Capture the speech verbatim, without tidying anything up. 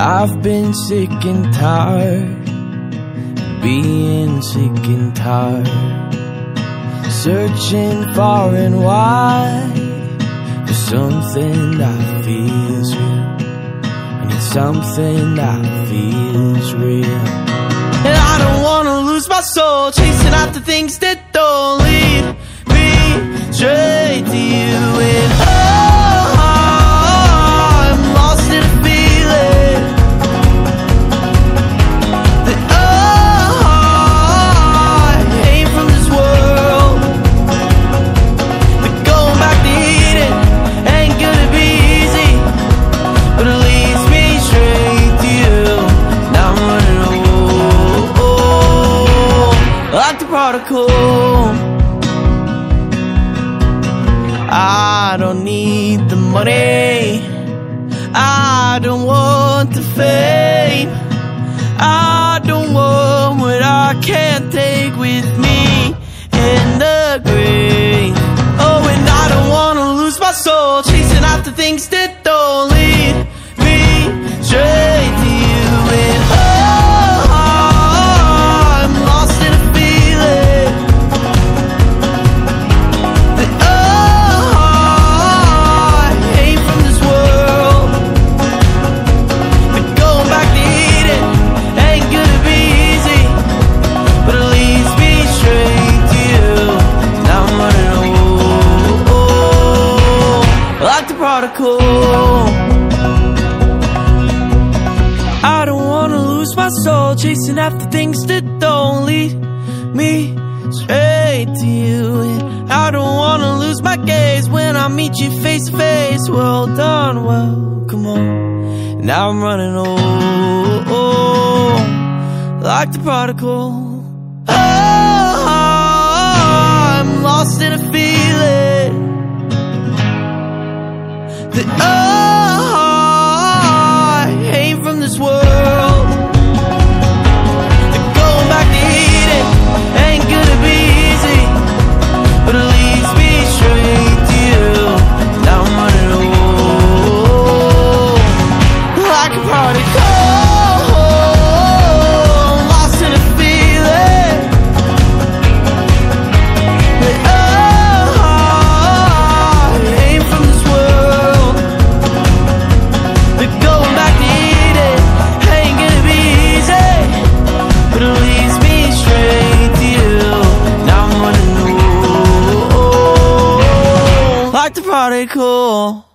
I've been sick and tired, being sick and tired, searching far and wide for something that feels real. I need something that feels real. And I don't wanna lose my soul chasing after things that don't lead me straight to you. And oh, I'm lost in a feeling that oh, I ain't from this world. That going back to Eden ain't gonna be easy, but it leads me straight to you. Now I'm running away like the prodigal. I don't need the money, I don't want the fame, I don't want what I can't take with me in the grave. Oh, and I don't wanna lose my soul chasing after things that don't lead me straight to you. And oh, I'm lost in a feeling that oh, I ain't from this world. But going back to Eden ain't gonna be easy, but it leads me straight to you. Now I'm running away like the prodigal. I don't wanna lose my soul chasing after things that don't lead me straight to you. And I don't wanna lose my gaze when I meet you face to face. Well done, well, come on. Now I'm running oh, like the prodigal. Oh, I'm lost in a feeling that oh, I ain't from this world. That going back to Eden ain't gonna be easy, but it leads me straight to you. Now I'm running away like a prodigal, lost in a feeling that oh, I ain't from this world. That going back to Eden ain't gonna be easy, but it leads me straight to you. Now I'm running away like the prodigal.